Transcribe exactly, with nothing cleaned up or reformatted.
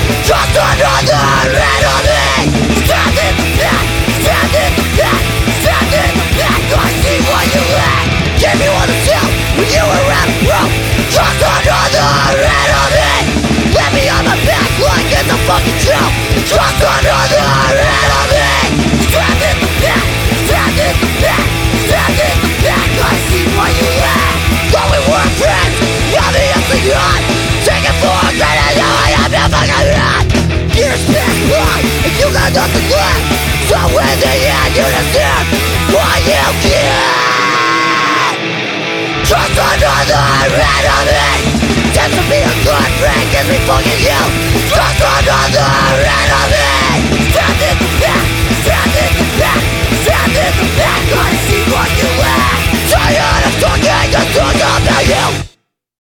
Just another enemy. Stand in the back, stand in the back, stand in the back. I see what you lack. Give me one to tell when you were out of broke. Just another enemy. Let me on my back like it's a fucking joke. Just another enemy. Stand in the back, stand in the back, stand in the back. I see what you lack. Thought we were friends, obviously not. Take it for granted, now I have no fucking right. Years pass by, and you got nothing left. So in the end, you deserve what you get. Just another enemy. Tends to be a good friend, gives me fucking you.